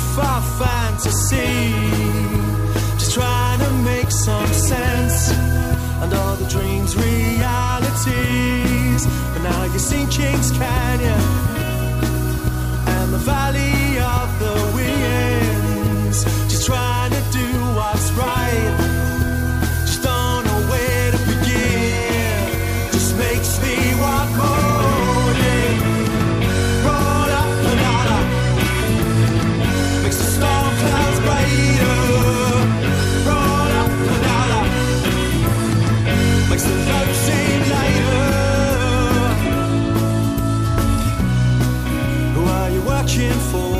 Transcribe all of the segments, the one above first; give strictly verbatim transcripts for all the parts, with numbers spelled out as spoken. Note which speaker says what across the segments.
Speaker 1: far fantasy, just trying to make some sense, and all the dreams realities. But now you've seen Kings Canyon and the Valley of the Winds, just trying to do what's right, just don't know where to begin. Just makes me want more, yeah. Roll up banana, makes the storm clouds brighter. Roll up banana, makes the road seem lighter. Who are you working for?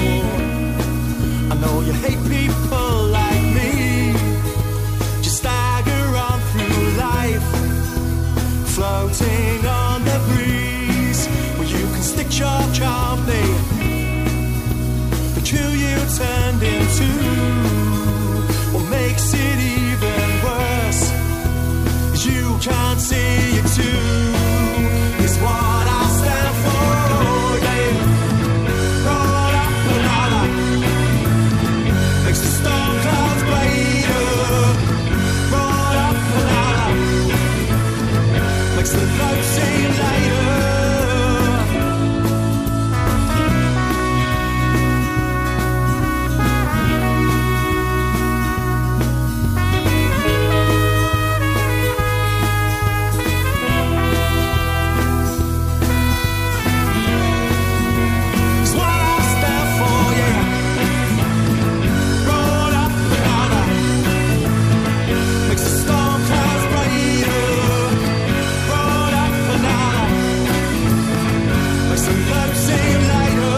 Speaker 1: I know you hate people like me. Just stagger on through life, floating on the breeze. Well, you can stick your company, but who you turned into, what makes it even worse is you can't see it too. It's what I stand for, yeah. Roll up banana, makes the storm clouds brighter. Roll up banana, makes the road seem lighter. It's what I stand for, yeah. Roll up banana, makes the storm clouds brighter. Roll up banana, makes the road seem lighter.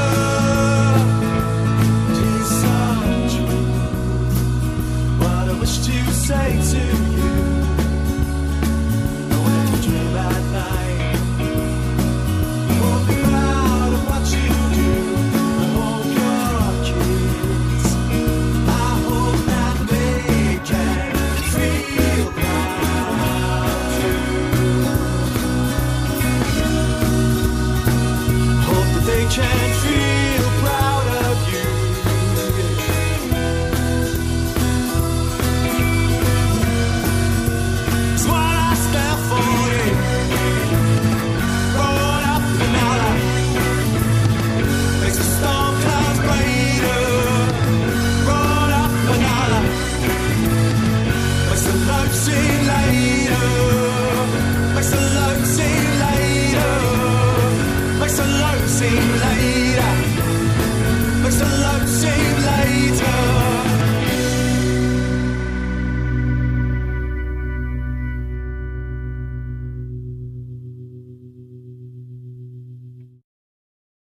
Speaker 1: It's so true, what I wish to say to you. And when you dream at night, you won't be proud of what you do. I hope your kids, I hope that they can feel proud too. Hope that they can feel proud of you. It's what I stand for, yeah. Roll up banana, makes the storm clouds brighter. Roll up banana, makes the road seem lighter. Makes the road seem lighter. Makes the road seem lighter.